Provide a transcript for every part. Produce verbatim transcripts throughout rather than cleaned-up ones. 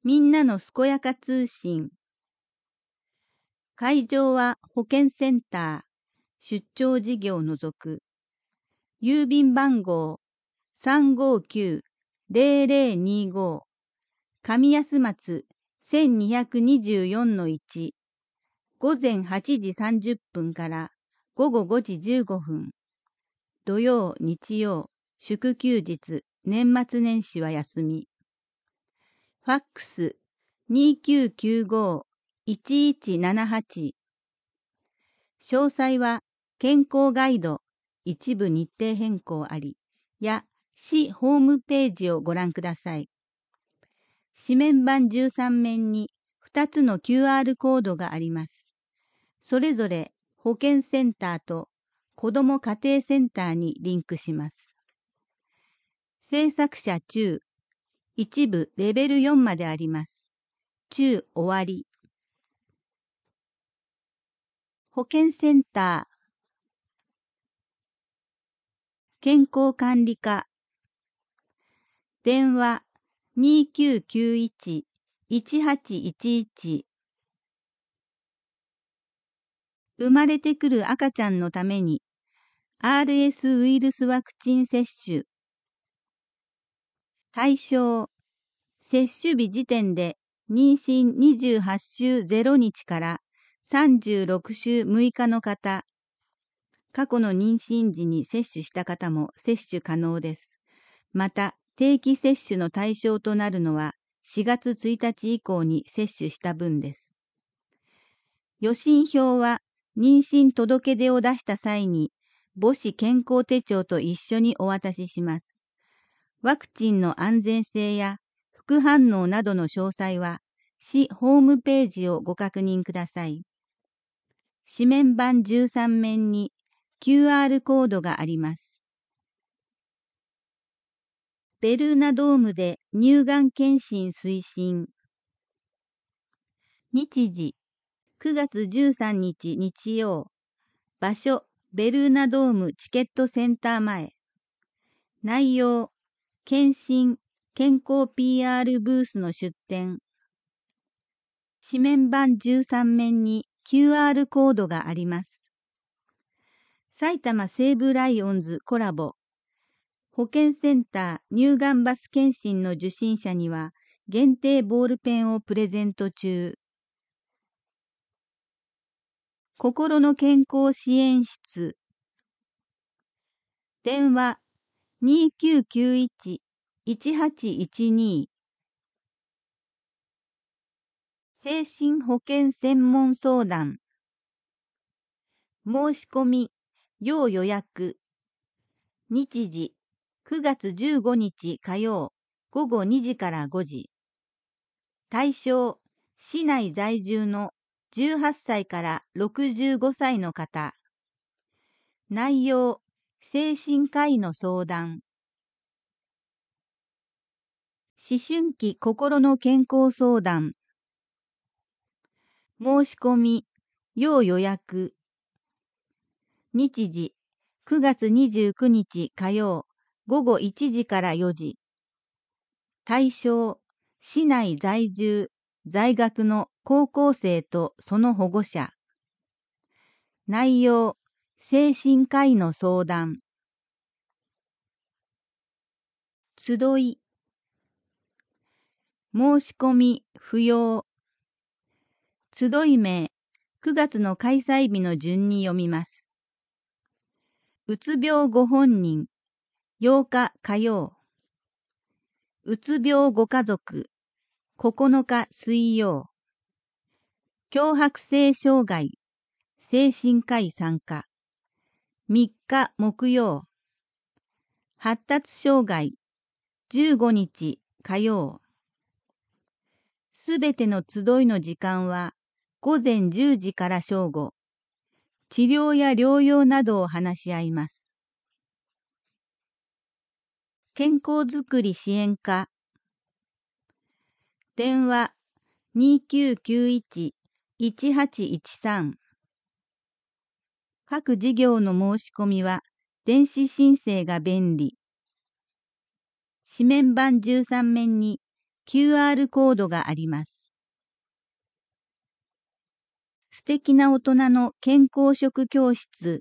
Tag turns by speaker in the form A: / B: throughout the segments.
A: みんなのすこやか通信。会場は保健センター、出張事業を除く。郵便番号 さんごきゅうのゼロゼロにご 上安松 せんにひゃくにじゅうよんのいち 午前はちじさんじゅっぷんから午後ごじじゅうごふん。土曜、日曜、祝休日、年末年始は休み。ファックス にきゅうきゅうご いちいちななはち。詳細は健康ガイド一部日程変更ありや市ホームページをご覧ください。紙面板じゅうさん面にふたつの キューアール コードがあります。それぞれ保健センターと子ども家庭センターにリンクします。制作者中、一部レベルよんまであります。中終わり。保健センター、健康管理課、電話 にきゅうきゅういち いちはちいちいち。生まれてくる赤ちゃんのために アールエス ウイルスワクチン接種。対象、接種日時点で妊娠にじゅうはち週ぜろにちからさんじゅうろく週むいかの方、過去の妊娠時に接種した方も接種可能です。また、定期接種の対象となるのはしがつついたち以降に接種した分です。予診票は妊娠届出を出した際に母子健康手帳と一緒にお渡しします。ワクチンの安全性や副反応などの詳細は市ホームページをご確認ください。紙面板じゅうさん面に キューアール コードがあります。ベルーナドームで乳がん検診推進。日時、くがつじゅうさんにち日曜。場所、ベルーナドームチケットセンター前。内容、検診、健康 ピーアール ブースの出展。紙面板じゅうさん面に キューアール コードがあります。埼玉西武ライオンズコラボ。保健センター乳がんバス検診の受診者には限定ボールペンをプレゼント中。心の健康支援室。電話 にきゅうきゅういち いちはちいちに。精神保健専門相談。申し込み、要予約。日時、くがつじゅうごにち火曜、ごごにじからごじ。対象、市内在住のじゅうはっさいからろくじゅうごさいの方。内容、精神科医の相談。思春期心の健康相談。申し込み、要予約。日時、くがつにじゅうくにち火曜、ごごいちじからよじ。対象、市内在住、在学の高校生とその保護者。内容、精神科医の相談。集い。申し込み、不要。集い名、くがつの開催日の順に読みます。うつ病ご本人、ようか火曜。うつ病ご家族、ここのか水曜。強迫性障害、精神科医参加。みっか木曜。発達障害、じゅうごにち火曜。すべての集いの時間はごぜんじゅうじから正午。治療や療養などを話し合います。健康づくり支援課。電話 にきゅうきゅういち いちはちいちさん。各事業の申し込みは電子申請が便利。紙面板じゅうさん面にキューアール コードがあります。素敵な大人の健康食教室。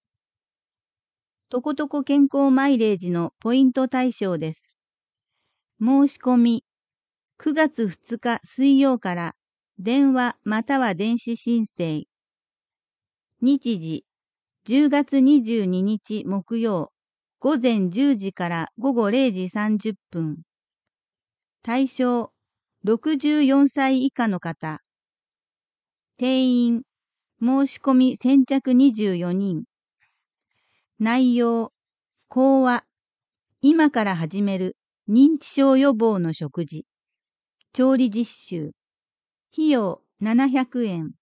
A: とことこ健康マイレージのポイント対象です。申し込み、くがつふつか水曜から電話または電子申請。日時、じゅうがつにじゅうににち木曜、午前じゅうじから午後れいじさんじゅっぷん。対象、ろくじゅうよんさい以下の方。定員、申し込み先着にじゅうよにん。内容、講話、今から始める認知症予防の食事。調理実習。費用ななひゃくえん。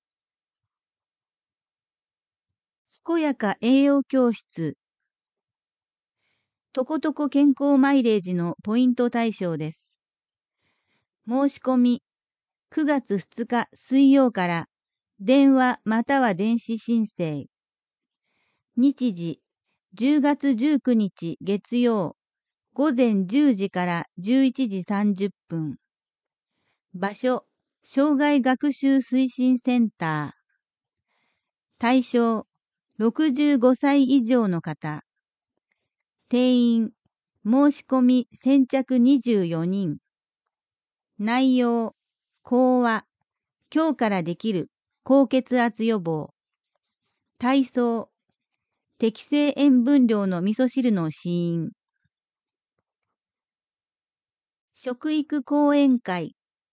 A: 健やか栄養教室。とことこ健康マイレージのポイント対象です。申し込み、くがつふつか水曜から電話または電子申請。日時、じゅうがつじゅうくにち月曜、午前じゅうじからじゅういちじさんじゅっぷん。場所、障害学習推進センター。対象、ろくじゅうごさい以上の方。定員、申し込み先着にじゅうよにん。内容、講話、今日からできる高血圧予防。体操、適正塩分量の味噌汁の試飲。食育講演会。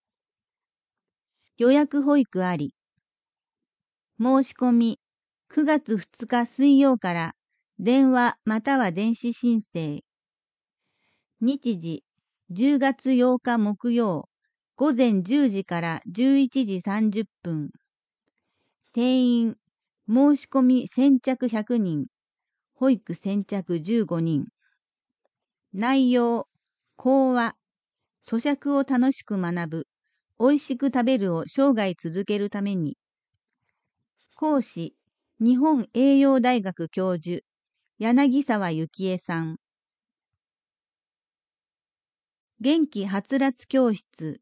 A: 予約保育あり。申し込み、くがつふつか水曜から電話または電子申請。日時、じゅうがつようか木曜、午前じゅうじからじゅういちじさんじゅっぷん。定員、申し込み先着ひゃくにん、保育先着じゅうごにん。内容、講話、咀嚼を楽しく学ぶ、美味しく食べるを生涯続けるために。講師、日本栄養大学教授、柳沢幸恵さん。元気はつらつ教室。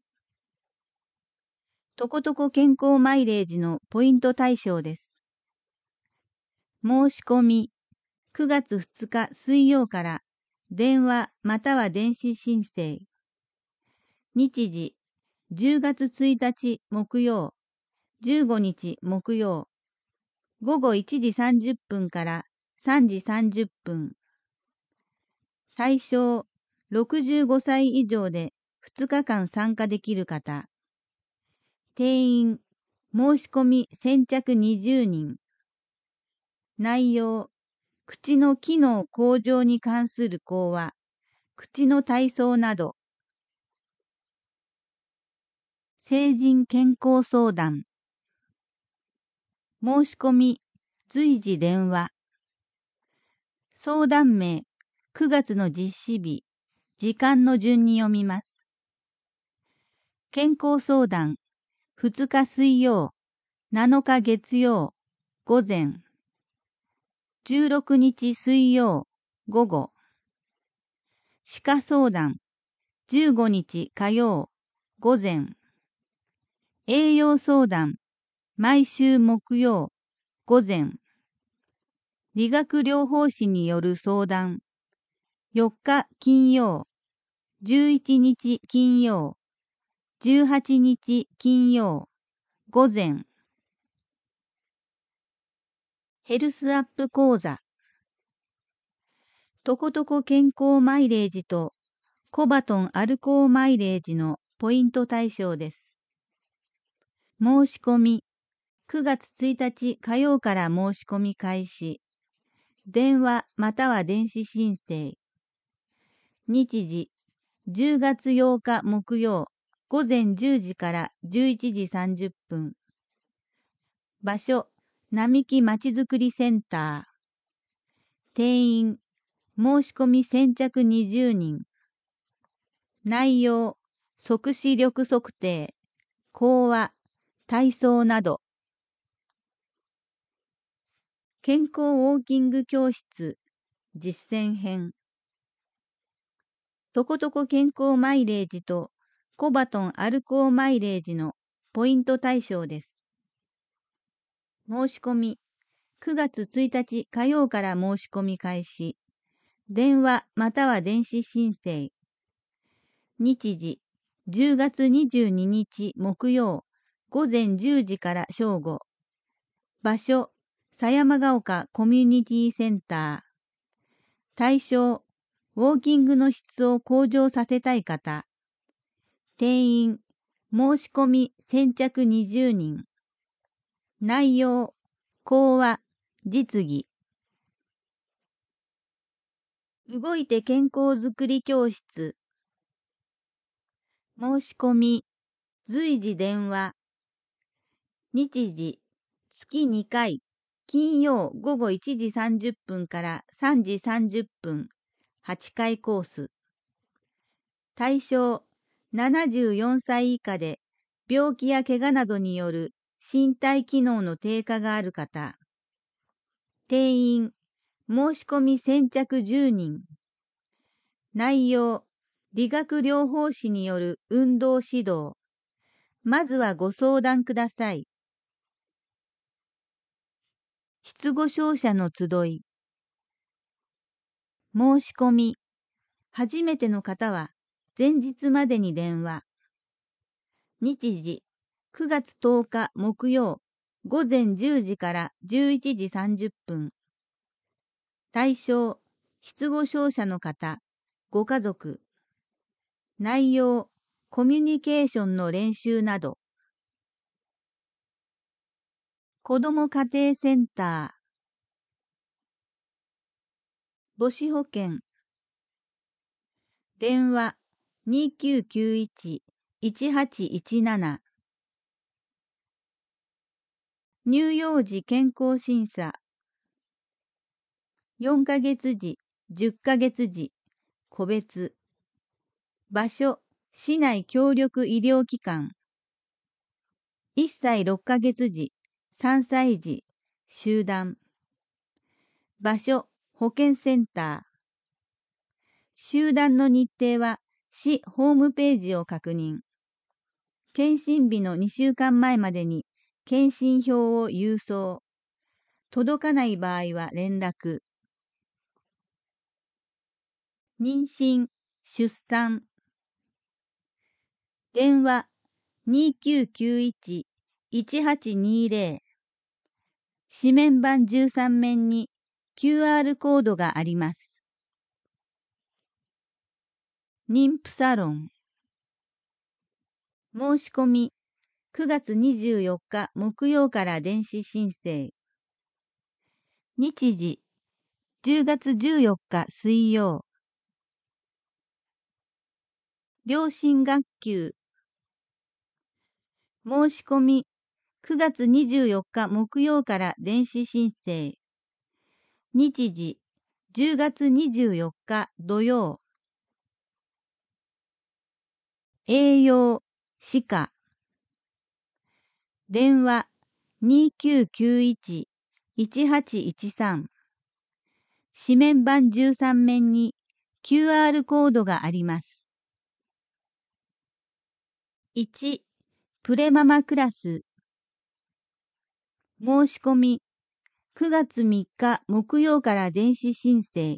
A: とことこ健康マイレージのポイント対象です。申し込み、くがつふつか水曜から電話または電子申請。日時、じゅうがつついたち木曜、じゅうごにち木曜、午後いちじさんじゅっぷんからさんじさんじゅっぷん。対象、ろくじゅうごさい以上でふつかかん参加できる方。定員、申し込み先着にじゅうにん。内容、口の機能向上に関する講話、口の体操など。成人健康相談。申し込み、随時電話。相談名、くがつの実施日、時間の順に読みます。健康相談、ふつか水曜、なのか月曜、午前。じゅうろくにち水曜、午後。歯科相談、じゅうごにち火曜、午前。栄養相談、毎週木曜、午前。理学療法士による相談、よっか金曜、じゅういちにち金曜、じゅうはちにち金曜、午前。ヘルスアップ講座。とことこ健康マイレージとコバトンアルコーマイレージのポイント対象です。申し込み、くがつついたち火曜から申し込み開始。電話または電子申請。日時、じゅうがつようか木曜、午前じゅうじからじゅういちじさんじゅっぷん。場所、並木まちづくりセンター。定員、申し込み先着にじゅうにん。内容、即死力測定、講話、体操など。健康ウォーキング教室、実践編。とことこ健康マイレージとコバトンアルコーマイレージのポイント対象です。申し込み、くがつついたち火曜から申し込み開始。電話または電子申請。日時、じゅうがつにじゅうににち木曜、ごぜんじゅうじから正午。場所、狭山ヶ丘コミュニティセンター。対象、ウォーキングの質を向上させたい方。定員、申し込み先着にじゅうにん。内容、講話、実技。動いて健康づくり教室。申し込み、随時電話。日時、月にかい、金曜午後いちじさんじゅっぷんからさんじさんじゅっぷん、はちかいコース。対象、ななじゅうよんさい以下で、病気や怪我などによる身体機能の低下がある方。定員、申し込み先着じゅうにん。内容、理学療法士による運動指導。まずはご相談ください。失語症者の集い。申し込み。初めての方は前日までに電話。日時、くがつとおか木曜、ごぜんじゅうじからじゅういちじさんじゅっぷん。対象、失語症者の方、ご家族。内容、コミュニケーションの練習など。子ども家庭センター。母子保険。電話、にきゅうきゅういち いちはちいちなな。乳幼児健康審査。よんかげつじ、じゅっかげつじ、個別。場所、市内協力医療機関。いっさいろっかげつじ、さんさいじ、集団。場所、保健センター。集団の日程は、市ホームページを確認。検診日のにしゅうかんまえまでに、検診票を郵送。届かない場合は連絡。妊娠、出産。電話、にきゅうきゅういち いちはちにぜろ。紙面板じゅうさんめんに キューアール コードがあります。妊婦サロン。申し込み、くがつにじゅうよっか木曜から電子申請。日時、じゅうがつじゅうよっか水曜。両親学級。申し込み、くがつにじゅうよっか木曜から電子申請。日時、じゅうがつにじゅうよっか土曜。栄養、歯科。電話、にきゅうきゅういち いちはちいちさん。紙面板じゅうさんめんに キューアール コードがあります。いち、プレママクラス。申し込み、くがつみっか木曜から電子申請。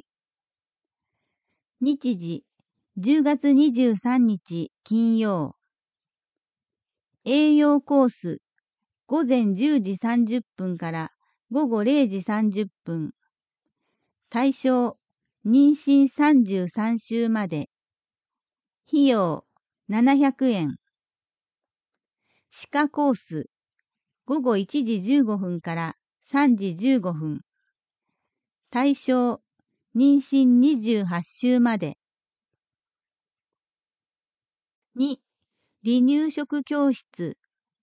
A: 日時、じゅうがつにじゅうさんにち金曜。栄養コース、ごぜんじゅうじさんじゅっぷんからごごれいじさんじゅっぷん。対象、妊娠さんじゅうさんしゅうまで。費用、ななひゃくえん。歯科コース、ごごいちじじゅうごふんからさんじじゅうごふん。対象、妊娠にじゅうはっしゅうまで。に、離乳食教室。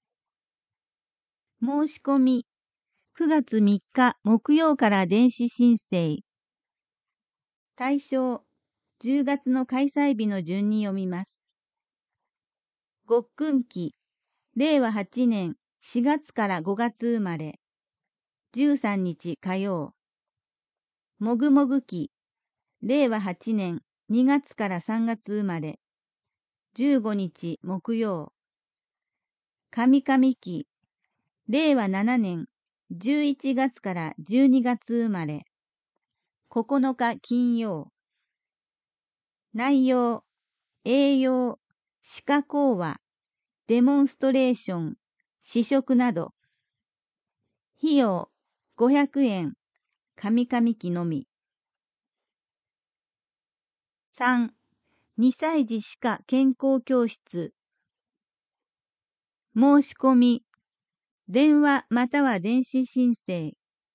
A: 申し込み、くがつみっか木曜から電子申請。対象、じゅうがつの開催日の順に読みます。ごっくん期、れいわはちねんしがつからごがつ生まれ。じゅうさんにち火曜。もぐもぐ期、れいわはちねんにがつからさんがつ生まれ。 じゅうごにち木曜。神々期、れいわななねんじゅういちがつからじゅうにがつ生まれ。ここのか金曜。内容、栄養、歯科講話、デモンストレーション、試食など。費用、ごひゃくえん、神々期のみ。さん、にさい児歯科健康教室。申し込み、電話または電子申請。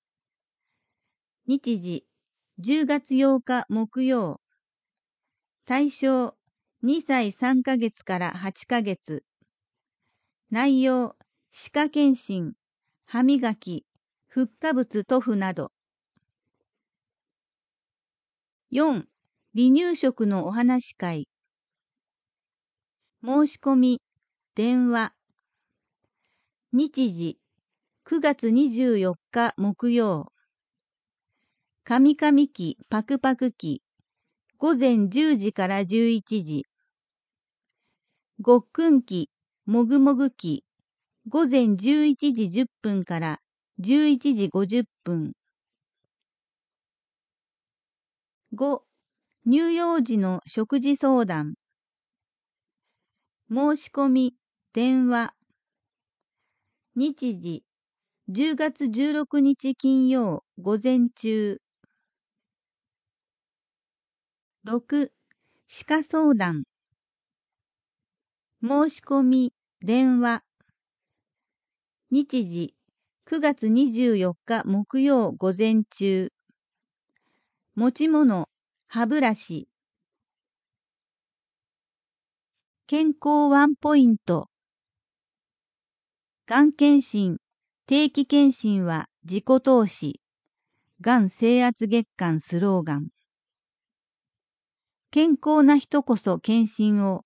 A: 日時、じゅうがつようか木曜。対象、にさいさんかげつからはちかげつ。内容、歯科検診、歯磨き、フッ化物塗布など。よん、離乳食のお話会。申し込み、電話。日時、くがつにじゅうよっか木曜。神々期パクパク期、ごぜんじゅうじからじゅういちじ。ごっくん期、もぐもぐ期、ごぜんじゅういちじじゅっぷんからじゅういちじごじゅっぷん。ご、乳幼児の食事相談。申し込み、電話。日時、じゅうがつじゅうろくにち金曜午前中。ろく、歯科相談。申し込み、電話。日時、くがつにじゅうよっか木曜午前中。持ち物、歯ブラシ。健康ワンポイント。がん検診、定期検診は自己投資。がん征圧月間スローガン。健康な人こそ検診を。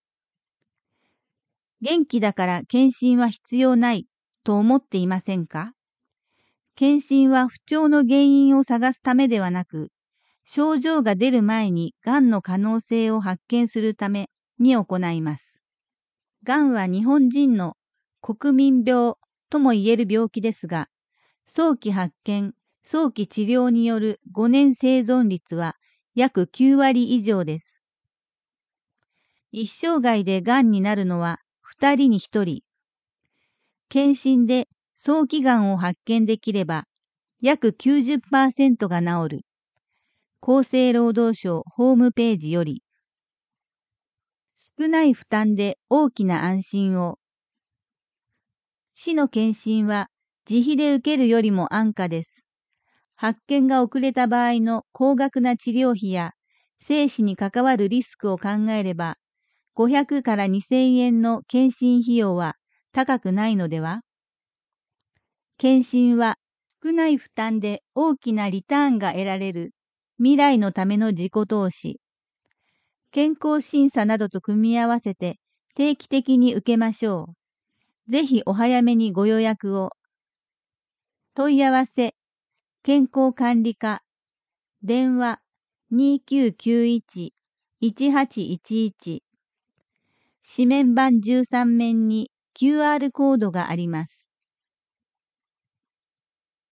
A: 元気だから検診は必要ないと思っていませんか？検診は不調の原因を探すためではなく、症状が出る前にがんの可能性を発見するために行います。がんは日本人の国民病とも言える病気ですが、早期発見、早期治療によるごねん生存率は約きゅうわり以上です。一生涯でがんになるのはふたりにひとり。検診で早期がんを発見できれば約 きゅうじゅっパーセント が治る。厚生労働省ホームページより。少ない負担で大きな安心を。歯の検診は自費で受けるよりも安価です。発見が遅れた場合の高額な治療費や生死に関わるリスクを考えれば、ごひゃくからにせんえんの検診費用は高くないのでは？検診は少ない負担で大きなリターンが得られる未来のための自己投資。健康審査などと組み合わせて定期的に受けましょう。ぜひお早めにご予約を。問い合わせ、健康管理課、電話 にきゅうきゅういち いちはちいちいち。紙面板じゅうさん面に キューアール コードがあります。